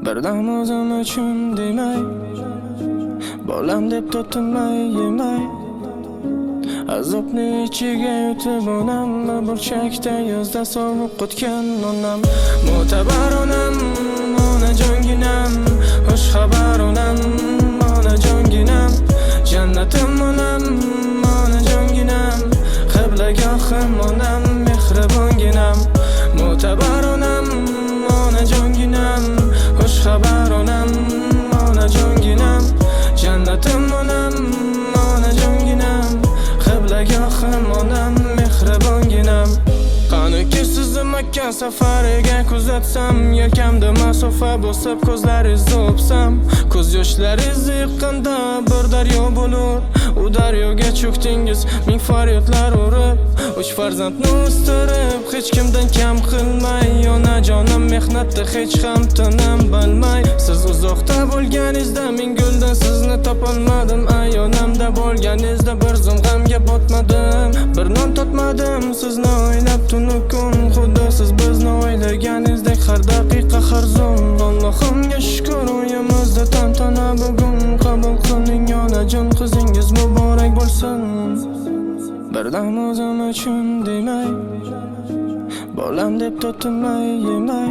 Birdam o'zim uchun demay, bolam deb to'tinmay yemay, azobni ichiga yutib onamni burchakda yozda sovuq o'tgan onam. Mo'tabar onam, onajonginam, xush xabar onam, onajonginam, jannatim onam, onajonginam, qiblagohim onam, mehribonginam. Mo'tabar onam, onajonginam, xush xabar onam, onajonginam, jannatim onam, onajonginam, qiblagohim onam, mehribonginam. Qaniki sizni Makka safariga kuzatsam, yelkamda masofa bosib ko'zlaringizni o'psam, ko'z yoshlaringizni yiqqanda bir daryo bo'lur. U daryoga cho'kdingiz ming faryodlar urib, uch farzandni o'stirib, hech kimdan kam qilmay, onajonim mehnatda hech ham tinim bilmay. Siz uzoqda bo'lganingizda men guldan sizni topolmadim, ayonamda bo'lganingizda bir zum g'amga botmadim, bir non totmadim. Sizni o'ylab tunu kun, xuddi siz bizni o'ylaganingizdek har daqiqa har zum. Allohimga shukr, uyimizda tantana bugun, qabul qiling onajon, qizingiz muborak bo'lsin. Birdam o'zim uchun demay, bolam deb to'tinmay yemay,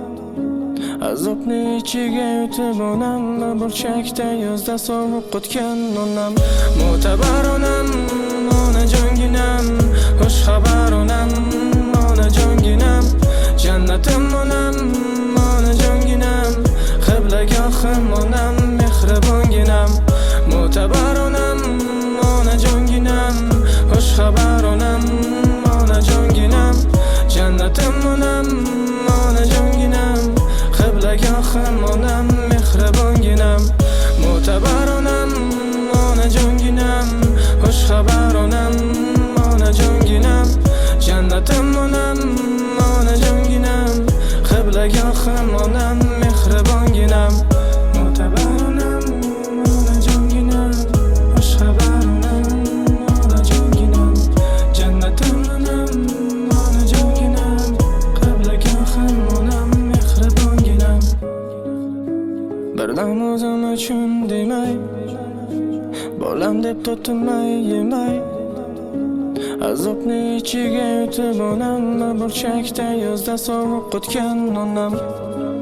azobni ichiga yutib onamni burchakda yozda sovuq o'tgan onam. Mo'tabar onam, onajonginam, xush xabar onam, onajonginam, jannatim onam, onajonginam, qiblagohim onam, mehribonginam. Mo'tabar onam, onajonginam, xush xabar onam, onajonginam, jannatim onam, onajonginam, qiblagohim onam, mehribonginam. Mo'tabar onam, onajonginam, xush xabar onam, onajonginam, jannatim onam, onajonginam, qiblagohim onam, mehribonginam. Mo'tabar onam, onajonginam, xush xabar onam, onajonginam, jannatim onam, onajonginam, qiblagohim onam, mehribonginam. Birdam o'zim uchun demay, bolam deb to'tinmay yemay, azobni ichiga yutib onamni burchakda yozda sovuq o'tgan onam.